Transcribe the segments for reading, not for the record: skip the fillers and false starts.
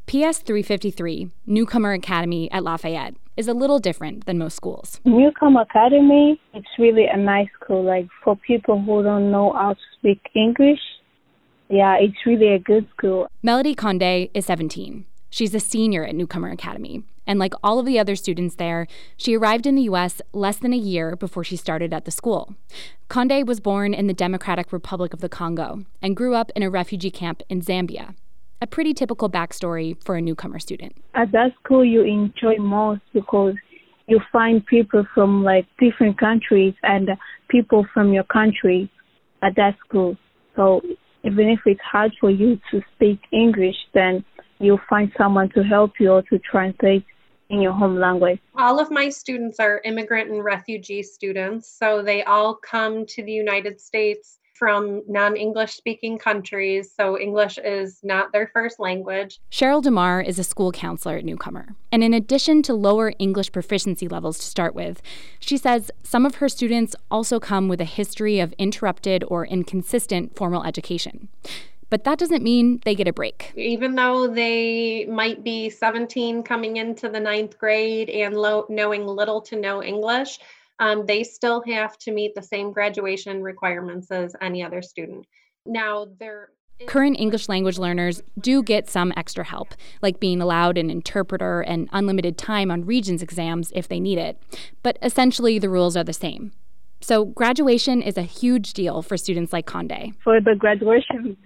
PS 353, Newcomer Academy at Lafayette, is a little different than most schools. Newcomer Academy, it's really a nice school. Like, for people who don't know how to speak English, yeah, it's really a good school. Melody Conde is 17. She's a senior at Newcomer Academy. And like all of the other students there, she arrived in the U.S. less than a year before she started at the school. Conde was born in the Democratic Republic of the Congo and grew up in a refugee camp in Zambia. A pretty typical backstory for a newcomer student. At that school, you enjoy most because you find people from like different countries and people from your country at that school. So even if it's hard for you to speak English, then you'll find someone to help you or to translate in your home language. All of my students are immigrant and refugee students, so they all come to the United States from non-English speaking countries, so English is not their first language. Cheryl DeMar is a school counselor at Newcomer, and in addition to lower English proficiency levels to start with, she says some of her students also come with a history of interrupted or inconsistent formal education. But that doesn't mean they get a break. Even though they might be 17 coming into the 9th grade and knowing little to no English, they still have to meet the same graduation requirements as any other student. Now, current English language learners do get some extra help, like being allowed an interpreter and unlimited time on Regents exams if they need it. But essentially, the rules are the same. So graduation is a huge deal for students like Conde. For the graduation,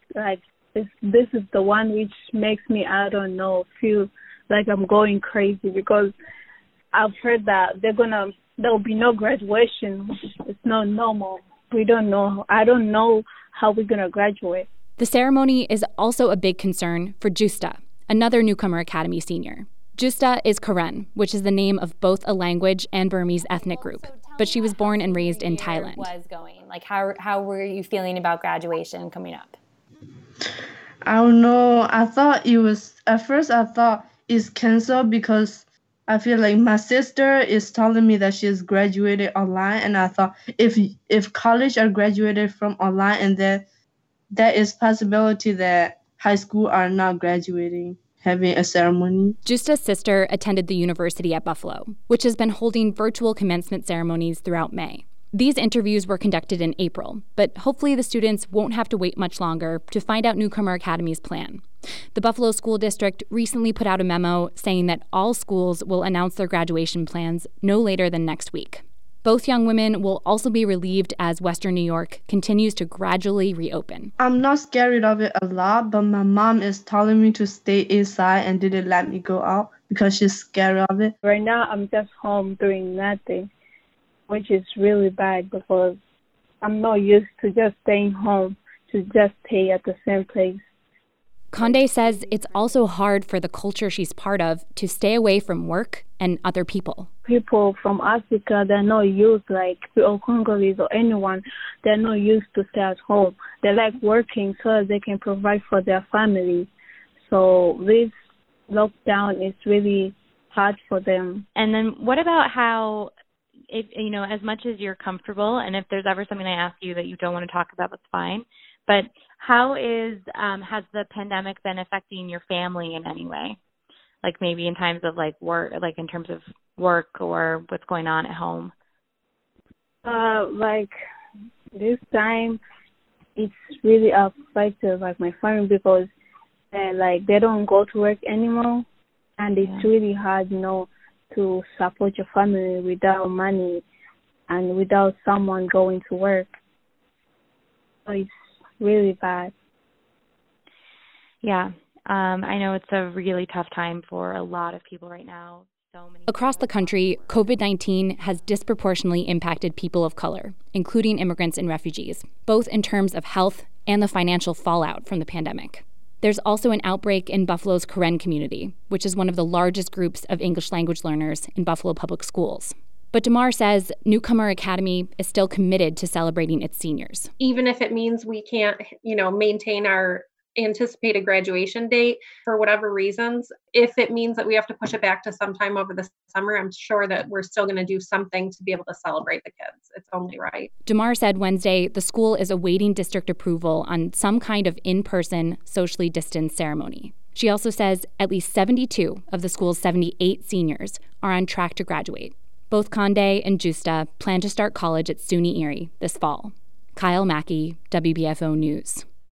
this is the one which makes me, I don't know, feel like I'm going crazy because I've heard that there'll be no graduation. It's not normal. We don't know. I don't know how we're going to graduate. The ceremony is also a big concern for Justa, another Newcomer Academy senior. Justa is Karen, which is the name of both a language and Burmese ethnic group. But she was born and raised in Thailand. Like, how were you feeling about graduation coming up? I don't know. At first I thought it's canceled because I feel like my sister is telling me that she's graduated online, and I thought if college are graduated from online, and then there is possibility that high school are not graduating, having a ceremony. Justa's sister attended the university at Buffalo, which has been holding virtual commencement ceremonies throughout May. These interviews were conducted in April, but hopefully the students won't have to wait much longer to find out Newcomer Academy's plan. The Buffalo School District recently put out a memo saying that all schools will announce their graduation plans no later than next week. Both young women will also be relieved as Western New York continues to gradually reopen. I'm not scared of it a lot, but my mom is telling me to stay inside and didn't let me go out because she's scared of it. Right now, I'm just home doing nothing, which is really bad because I'm not used to just staying home, to just stay at the same place. Conde says it's also hard for the culture she's part of to stay away from work and other people. People from Africa, they're not used, like, or Congolese or anyone, they're not used to stay at home. They like working so that they can provide for their family. So this lockdown is really hard for them. And then what about how, if as much as you're comfortable, and if there's ever something I ask you that you don't want to talk about, that's fine. But how has the pandemic been affecting your family in any way? Like maybe in times of like work, like in terms of work or what's going on at home? Like this time, it's really affected like my family because they don't go to work anymore, and it's really hard, to support your family without money and without someone going to work. So it's really bad. Yeah. I know it's a really tough time for a lot of people right now. Across the country, COVID-19 has disproportionately impacted people of color, including immigrants and refugees, both in terms of health and the financial fallout from the pandemic. There's also an outbreak in Buffalo's Karen community, which is one of the largest groups of English language learners in Buffalo Public Schools. But DeMar says Newcomer Academy is still committed to celebrating its seniors. Even if it means we can't, maintain our anticipated graduation date for whatever reasons, if it means that we have to push it back to sometime over the summer, I'm sure that we're still going to do something to be able to celebrate the kids. It's only right. DeMar said Wednesday the school is awaiting district approval on some kind of in-person, socially distanced ceremony. She also says at least 72 of the school's 78 seniors are on track to graduate. Both Conde and Justa plan to start college at SUNY Erie this fall. Kyle Mackey, WBFO News.